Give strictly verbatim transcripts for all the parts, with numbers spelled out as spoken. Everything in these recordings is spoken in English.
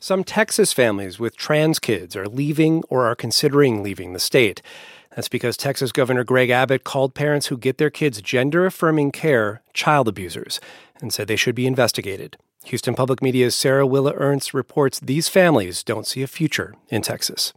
Some Texas families with trans kids are leaving or are considering leaving the state. That's because Texas Governor Greg Abbott called parents who get their kids gender-affirming care child abusers and said they should be investigated. Houston Public Media's Sarah Willa Ernst reports these families don't see a future in Texas.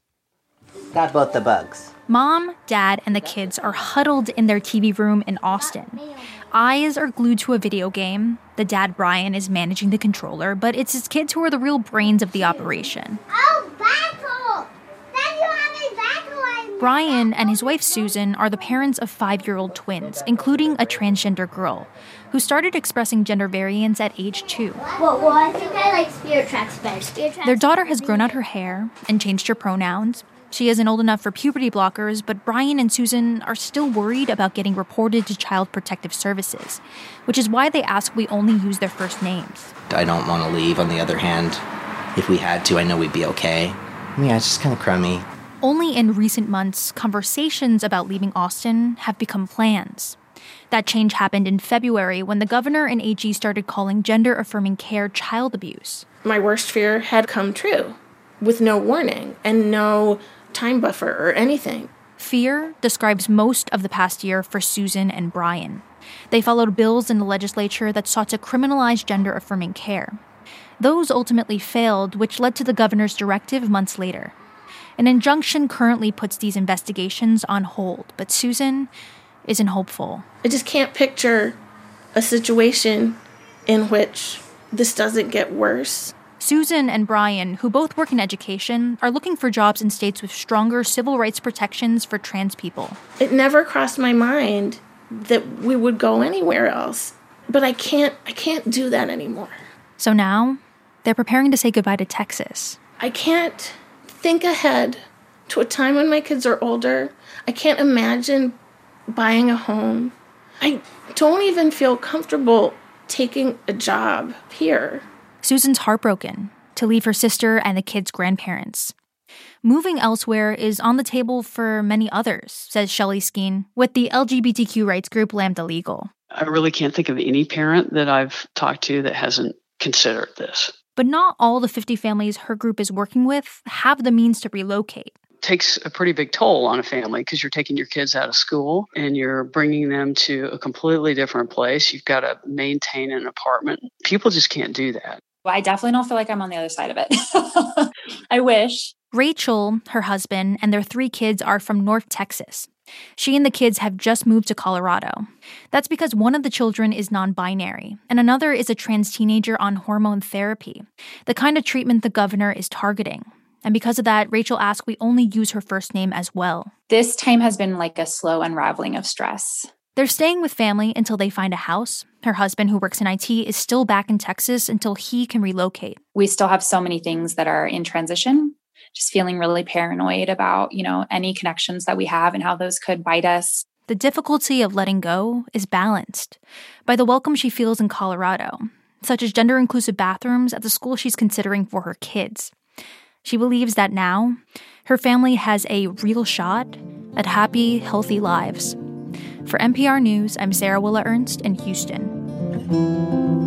Got both the bugs. Mom, Dad, and the kids are huddled in their T V room in Austin. Eyes are glued to a video game. The dad, Brian, is managing the controller, but it's his kids who are the real brains of the operation. Oh, battle! Then you have a battle! Brian and his wife, Susan, are the parents of five-year-old twins, including a transgender girl, who started expressing gender variance at age two. Well, well I think I like Spirit Tracks better. Spirit Tracks. Their daughter has grown out her hair and changed her pronouns. She isn't old enough for puberty blockers, but Brian and Susan are still worried about getting reported to Child Protective Services, which is why they ask we only use their first names. I don't want to leave. On the other hand, if we had to, I know we'd be okay. Yeah, it's just kind of crummy. Only in recent months, conversations about leaving Austin have become plans. That change happened in February when the governor and A G started calling gender-affirming care child abuse. My worst fear had come true with no warning and no time buffer or anything. Fear describes most of the past year for Susan and Brian. They followed bills in the legislature that sought to criminalize gender-affirming care. Those ultimately failed, which led to the governor's directive months later. An injunction currently puts these investigations on hold, but Susan isn't hopeful. I just can't picture a situation in which this doesn't get worse. Susan and Brian, who both work in education, are looking for jobs in states with stronger civil rights protections for trans people. It never crossed my mind that we would go anywhere else. But I can't I can't do that anymore. So now, they're preparing to say goodbye to Texas. I can't think ahead to a time when my kids are older. I can't imagine buying a home. I don't even feel comfortable taking a job here. Susan's heartbroken to leave her sister and the kids' grandparents. Moving elsewhere is on the table for many others, says Shelley Skeen with the L G B T Q rights group Lambda Legal. I really can't think of any parent that I've talked to that hasn't considered this. But not all the fifty families her group is working with have the means to relocate. It takes a pretty big toll on a family because you're taking your kids out of school and you're bringing them to a completely different place. You've got to maintain an apartment. People just can't do that. Well, I definitely don't feel like I'm on the other side of it. I wish. Rachel, her husband, and their three kids are from North Texas. She and the kids have just moved to Colorado. That's because one of the children is non-binary, and another is a trans teenager on hormone therapy, the kind of treatment the governor is targeting. And because of that, Rachel asked we only use her first name as well. This time has been like a slow unraveling of stress. They're staying with family until they find a house. Her husband, who works in I T, is still back in Texas until he can relocate. We still have so many things that are in transition. Just feeling really paranoid about, you know, any connections that we have and how those could bite us. The difficulty of letting go is balanced by the welcome she feels in Colorado, such as gender-inclusive bathrooms at the school she's considering for her kids. She believes that now, her family has a real shot at happy, healthy lives. For N P R News, I'm Sarah Willa Ernst in Houston.